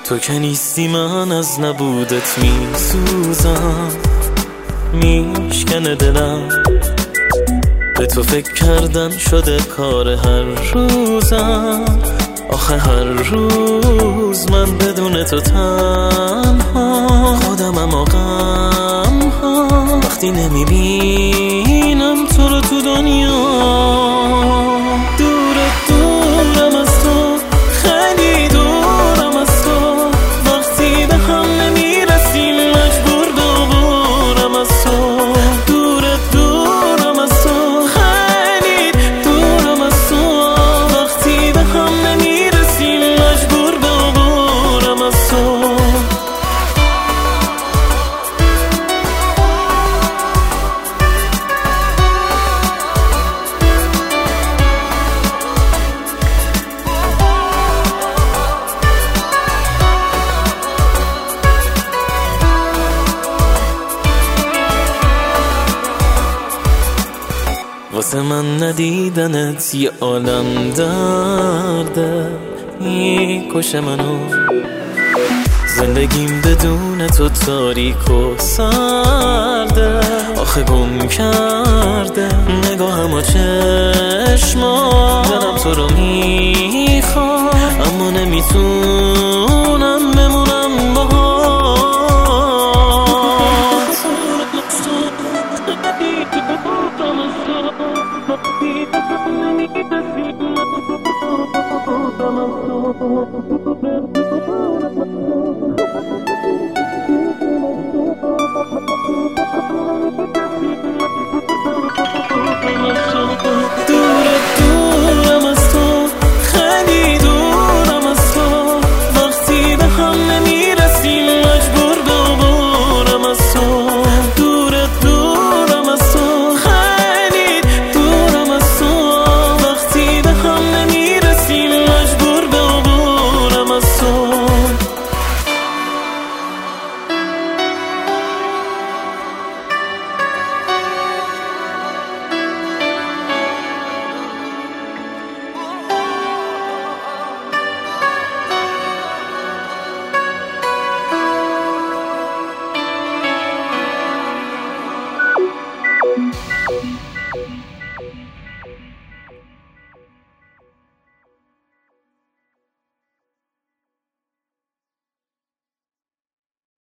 تو که نیستی من از نبودت میسوزم، میشکنه دلم. به تو فکر کردن شده کار هر روزم. آخه هر روز من بدون تو تنها خودمم و غم ها. وقتی نمیبینم تو رو تو دنیا، دورم از تو، خیلی دورم از تو. وقتی به هم نمیرسیم مجبور دوبارم از تو. دورم از تو، خیلی دورم از تو. وقتی به هم نمیرسیم مجبور دوبارم از تو. واسه من ندیدنت یه عالم درده، میکشه منو. زندگیم بدون تو تاریک و سرده. آخه گم کرده نگاهم و چشما. دلم تو رو میخوام اما نمیتونم بمونم باهات.